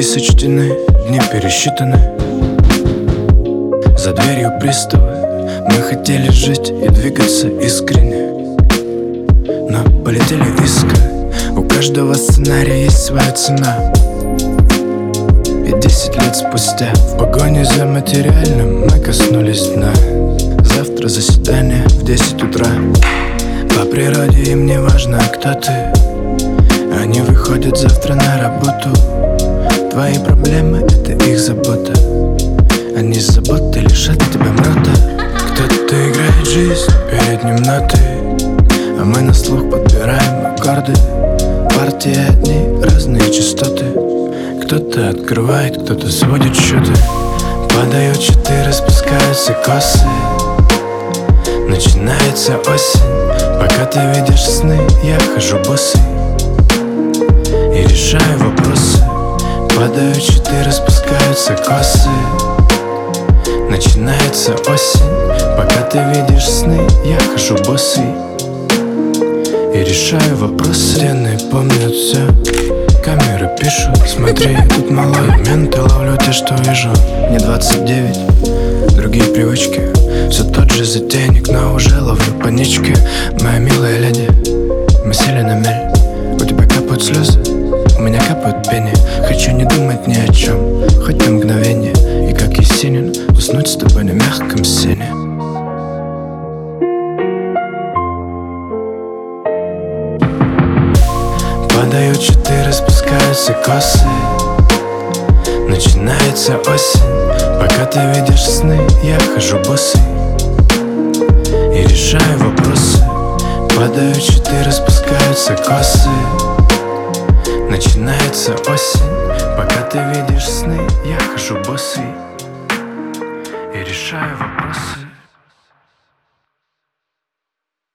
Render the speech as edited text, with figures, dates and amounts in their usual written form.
сочтены, дни пересчитаны. За дверью приставы. Мы хотели жить и двигаться искренне, но полетели искры. У каждого сценария есть своя цена. И 10 лет спустя в погоне за материальным мы коснулись дна. Завтра заседание в 10 утра. По природе им не важно, кто ты. Они выходят завтра на работу. Твои проблемы — это их забота. Они с заботой лишат тебя мрота. Кто-то играет жизнь, перед ним ноты, а мы на слух подбираем аккорды. Партии одни, разные частоты. Кто-то открывает, кто-то сводит счеты. Падают щиты, распускаются косы. Начинается осень. Пока ты видишь сны, я хожу босый и решаю вопросы. Падают щиты, распускаются косы. Начинается осень. Пока ты видишь сны, я хожу босый и решаю вопросы. Стены помнят все, камеры пишут. Смотри, тут малой, менты ловлю те, что вижу. Мне 29, другие привычки. Все тот же затейник, но уже ловлю панички. Моя милая леди, мы сели на мель. У тебя капают слезы, у меня капают пени. Хочу не думать ни о чем, хоть на мгновение. И как Есенин, уснуть с тобой на мягком сене. Падают щиты, распускаются косы. Начинается осень. Пока ты видишь сны, я хожу босый и решаю вопросы. Падают щиты, распускаются косы. Начинается осень. Пока ты видишь сны, я хожу босый и решаю вопросы.